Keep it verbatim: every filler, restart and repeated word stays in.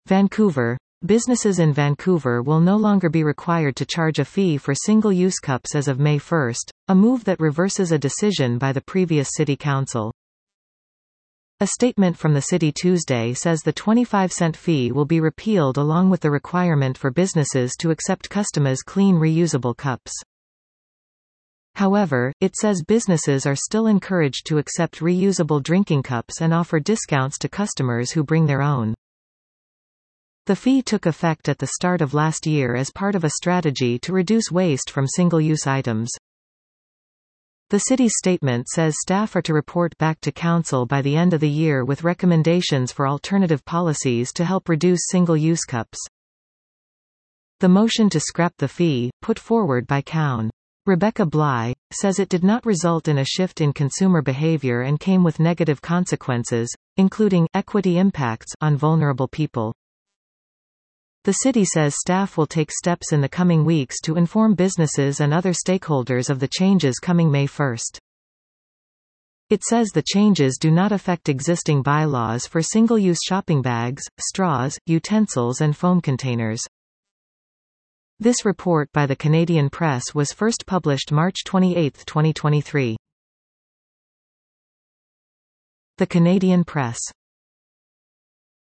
Vancouver. Businesses in Vancouver will no longer be required to charge a fee for single-use cups as of May first, a move that reverses a decision by the previous City Council. A statement from the city Tuesday says the twenty-five cent fee will be repealed along with the requirement for businesses to accept customers' clean reusable cups. However, it says businesses are still encouraged to accept reusable drinking cups and offer discounts to customers who bring their own. The fee took effect at the start of last year as part of a strategy to reduce waste from single-use items. The city's statement says staff are to report back to council by the end of the year with recommendations for alternative policies to help reduce single-use cups. The motion to scrap the fee, put forward by Cown. Rebecca Bly, says it did not result in a shift in consumer behavior and came with negative consequences, including equity impacts on vulnerable people. The city says staff will take steps in the coming weeks to inform businesses and other stakeholders of the changes coming May first. It says the changes do not affect existing bylaws for single-use shopping bags, straws, utensils and foam containers. This report by the Canadian Press was first published March twenty-eighth, twenty twenty-three. The Canadian Press.